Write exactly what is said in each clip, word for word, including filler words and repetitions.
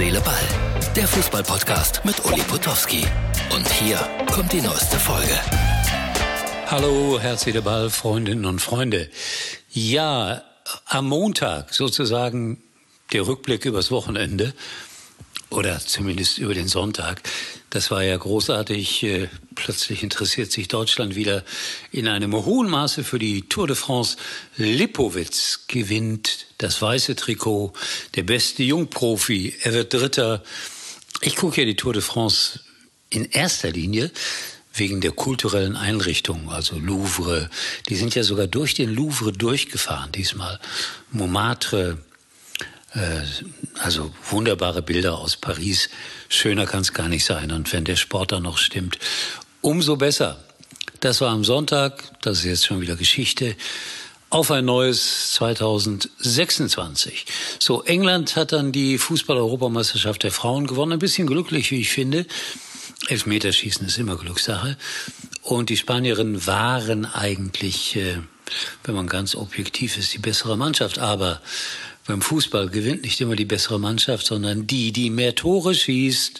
Seele, Ball. Der Fußball-Podcast mit Uli Potowski. Und hier kommt die neueste Folge. Hallo, Herz, Seele, Ball, Freundinnen und Freunde. Ja, am Montag sozusagen der Rückblick übers Wochenende. Oder zumindest über den Sonntag. Das war ja großartig. Plötzlich interessiert sich Deutschland wieder in einem hohen Maße für die Tour de France. Lipowitz gewinnt das weiße Trikot. Der beste Jungprofi. Er wird Dritter. Ich gucke ja die Tour de France in erster Linie wegen der kulturellen Einrichtungen, also Louvre. Die sind ja sogar durch den Louvre durchgefahren diesmal. Montmartre. Also wunderbare Bilder aus Paris. Schöner kann es gar nicht sein. Und wenn der Sport dann noch stimmt, umso besser. Das war am Sonntag. Das ist jetzt schon wieder Geschichte. Auf ein neues zwanzig sechsundzwanzig. So, England hat dann die Fußball-Europameisterschaft der Frauen gewonnen. Ein bisschen glücklich, wie ich finde. Elfmeterschießen ist immer Glückssache. Und die Spanierinnen waren eigentlich, wenn man ganz objektiv ist, die bessere Mannschaft. Aber beim Fußball gewinnt nicht immer die bessere Mannschaft, sondern die, die mehr Tore schießt.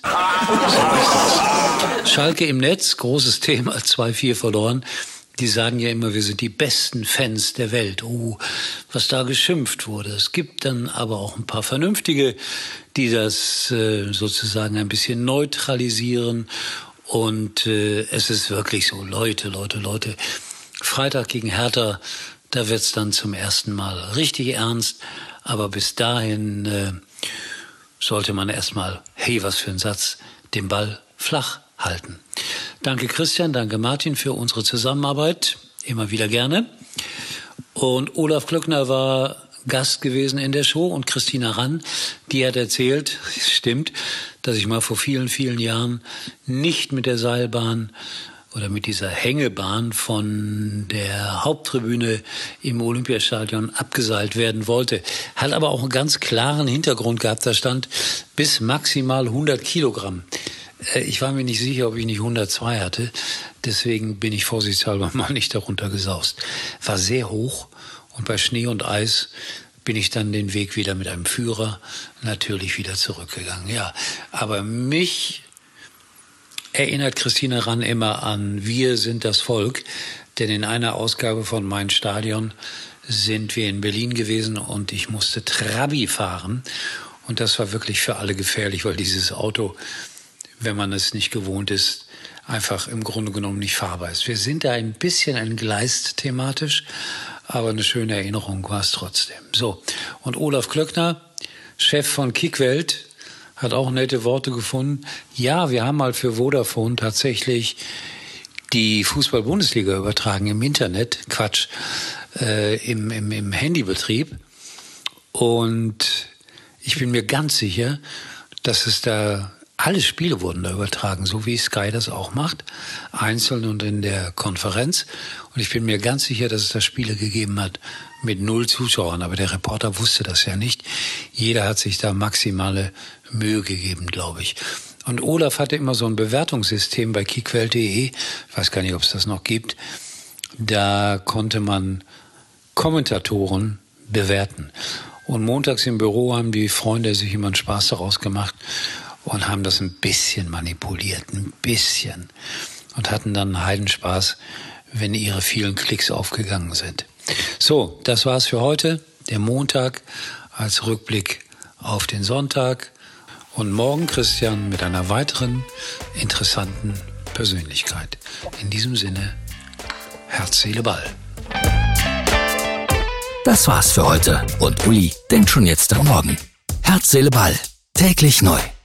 Schalke im Netz, großes Thema, zwei vier verloren. Die sagen ja immer, wir sind die besten Fans der Welt. Oh, was da geschimpft wurde. Es gibt dann aber auch ein paar Vernünftige, die das äh, sozusagen ein bisschen neutralisieren. Und äh, es ist wirklich so, Leute, Leute, Leute. Freitag gegen Hertha, da wird's dann zum ersten Mal richtig ernst. Aber bis dahin äh, sollte man erstmal, hey, was für ein Satz, den Ball flach halten. Danke Christian, danke Martin für unsere Zusammenarbeit, immer wieder gerne. Und Olaf Klöckner war Gast gewesen in der Show und Christina Rann, die hat erzählt, stimmt, dass ich mal vor vielen, vielen Jahren nicht mit der Seilbahn oder mit dieser Hängebahn von der Haupttribüne im Olympiastadion abgeseilt werden wollte. Hat aber auch einen ganz klaren Hintergrund gehabt. Da stand bis maximal hundert Kilogramm. Ich war mir nicht sicher, ob ich nicht hundertzwei hatte. Deswegen bin ich vorsichtshalber mal nicht darunter gesaust. War sehr hoch und bei Schnee und Eis bin ich dann den Weg wieder mit einem Führer natürlich wieder zurückgegangen. Ja, aber mich erinnert Christina Rann immer an Wir sind das Volk, denn in einer Ausgabe von Mein Stadion sind wir in Berlin gewesen und ich musste Trabi fahren und das war wirklich für alle gefährlich, weil dieses Auto, wenn man es nicht gewohnt ist, einfach im Grunde genommen nicht fahrbar ist. Wir sind da ein bisschen entgleist thematisch, aber eine schöne Erinnerung war es trotzdem. So, und Olaf Klöckner, Chef von Kickwelt, hat auch nette Worte gefunden. Ja, wir haben mal für Vodafone tatsächlich die Fußball-Bundesliga übertragen im Internet, Quatsch, äh, im, im, im Handybetrieb. Und ich bin mir ganz sicher, dass es da, alle Spiele wurden da übertragen, so wie Sky das auch macht, einzeln und in der Konferenz. Und ich bin mir ganz sicher, dass es da Spiele gegeben hat mit null Zuschauern. Aber der Reporter wusste das ja nicht. Jeder hat sich da maximale Mühe gegeben, glaube ich. Und Olaf hatte immer so ein Bewertungssystem bei kickwelt punkt de. Ich weiß gar nicht, ob es das noch gibt. Da konnte man Kommentatoren bewerten. Und montags im Büro haben die Freunde sich immer einen Spaß daraus gemacht und haben das ein bisschen manipuliert, ein bisschen. Und hatten dann einen Heidenspaß, wenn ihre vielen Klicks aufgegangen sind. So, das war's für heute. Der Montag als Rückblick auf den Sonntag. Und morgen Christian mit einer weiteren interessanten Persönlichkeit. In diesem Sinne, Herz, Seele, Ball. Das war's für heute. Und Uli denkt schon jetzt am Morgen. Herz, Seele, Ball. Täglich neu.